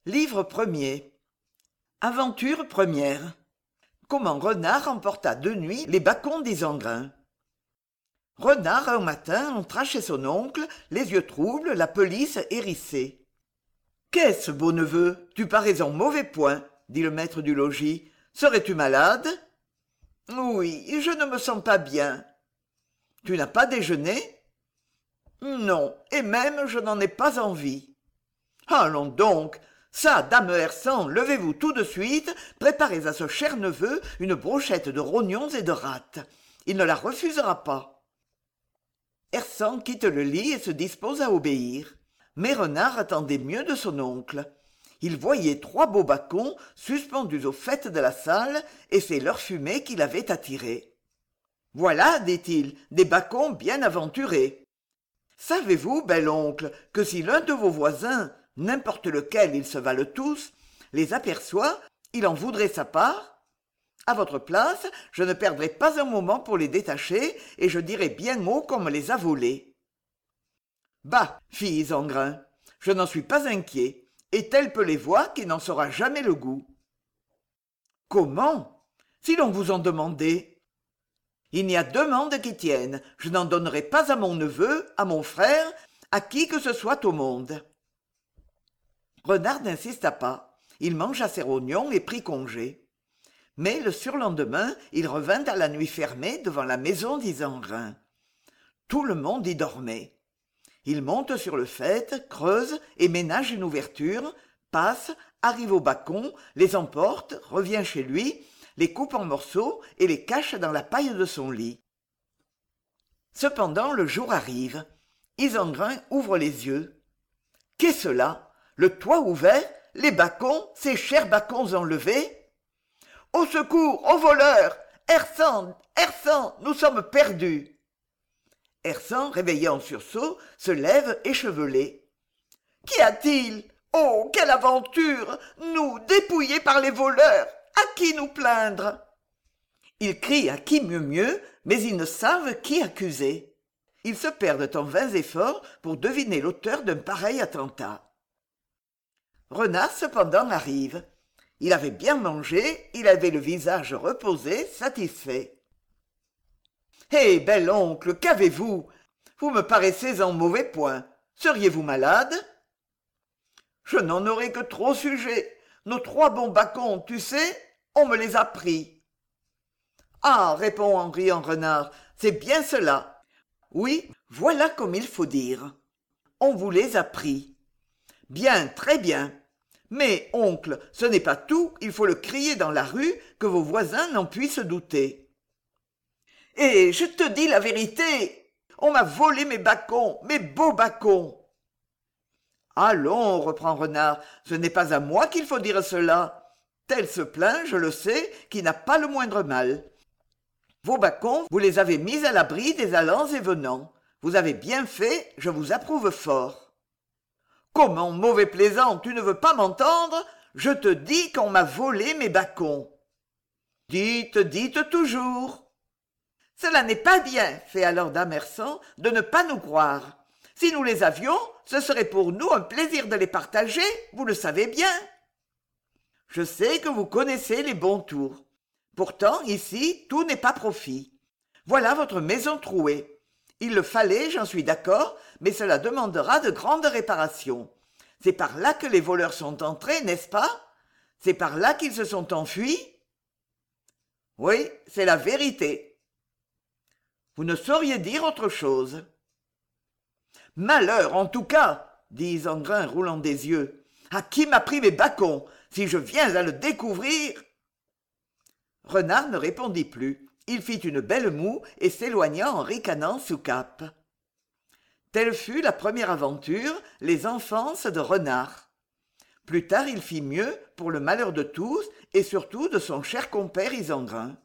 Livre premier. Aventure première. Comment Renard emporta de nuit les bâcons d'Isengrin. Renard un matin entra chez son oncle, les yeux troubles, la pelisse hérissée. Qu'est-ce, beau neveu, tu parais en mauvais point, dit le maître du logis. Serais-tu malade? Oui, je ne me sens pas bien. Tu n'as pas déjeuné? Non, et même je n'en ai pas envie. Allons donc, ça, dame Hersant, levez-vous tout de suite, préparez à ce cher neveu une brochette de rognons et de rate. Il ne la refusera pas. Hersant quitte le lit et se dispose à obéir. Mais Renard attendait mieux de son oncle. Il voyait 3 beaux bâcons suspendus au faîte de la salle, et c'est leur fumée qui l'avait attiré. « Voilà, dit-il, des bâcons bien aventurés. Savez-vous, bel oncle, que si l'un de vos voisins, n'importe lequel, ils se valent tous, les aperçoit, il en voudrait sa part? À votre place, je ne perdrais pas un moment pour les détacher, et je dirais bien haut qu'on me les a volés. » Bah, fit Isengrin, je n'en suis pas inquiet, et tel peut les voir qu'il n'en saura jamais le goût. Comment? Si l'on vous en demandait. Il n'y a demande qui tienne, je n'en donnerai pas à mon neveu, à mon frère, à qui que ce soit au monde. Renard n'insista pas, il mangea ses rognons et prit congé. Mais le surlendemain, il revint à la nuit fermée devant la maison d'Isengrin. Tout le monde y dormait. Il monte sur le faîte, creuse et ménage une ouverture, passe, arrive aux bâcons, les emporte, revient chez lui, les coupe en morceaux et les cache dans la paille de son lit. Cependant, le jour arrive. Isengrin ouvre les yeux. Qu'est cela? Le toit ouvert? Les bâcons? Ces chers bâcons enlevés? Au secours! Aux voleurs! Hersant! Hersant! Nous sommes perdus! Hersant, réveillé en sursaut, se lève échevelé. Qu'y a-t-il? Oh, quelle aventure! Nous, dépouillés par les voleurs! À qui nous plaindre? Ils crient à qui mieux, mais ils ne savent qui accuser. Ils se perdent en vains efforts pour deviner l'auteur d'un pareil attentat. Renard cependant arrive. Il avait bien mangé, il avait le visage reposé, satisfait. « Hé, bel oncle, qu'avez-vous? Vous me paraissez en mauvais point. Seriez-vous malade? » Je n'en aurais que trop sujet. Nos 3 bons bâcons, tu sais, on me les a pris. Ah, répond en riant Renard, c'est bien cela. Oui, voilà comme il faut dire. On vous les a pris. Bien, très bien. Mais, oncle, ce n'est pas tout, il faut le crier dans la rue, que vos voisins n'en puissent douter. Et je te dis la vérité, on m'a volé mes bâcons, mes beaux bâcons. Allons, reprend Renard, ce n'est pas à moi qu'il faut dire cela. Tel se plaint, je le sais, qui n'a pas le moindre mal. Vos bâcons, vous les avez mis à l'abri des allants et venants. Vous avez bien fait, je vous approuve fort. Comment, mauvais plaisant, tu ne veux pas m'entendre? Je te dis qu'on m'a volé mes bâcons. Dites toujours. Cela n'est pas bien, fait alors dame Hersant, de ne pas nous croire. Si nous les avions, ce serait pour nous un plaisir de les partager, vous le savez bien. Je sais que vous connaissez les bons tours. Pourtant, ici, tout n'est pas profit. Voilà votre maison trouée. Il le fallait, j'en suis d'accord, mais cela demandera de grandes réparations. C'est par là que les voleurs sont entrés, n'est-ce pas? C'est par là qu'ils se sont enfuis? Oui, c'est la vérité. Vous ne sauriez dire autre chose. Malheur, en tout cas, dit Isengrin roulant des yeux. À qui m'a pris mes bâcons? Si je viens à le découvrir. Renard ne répondit plus. Il fit une belle moue et s'éloigna en ricanant sous cape. Telle fut la première aventure, les enfances de Renard. Plus tard, il fit mieux, pour le malheur de tous, et surtout de son cher compère Isengrin.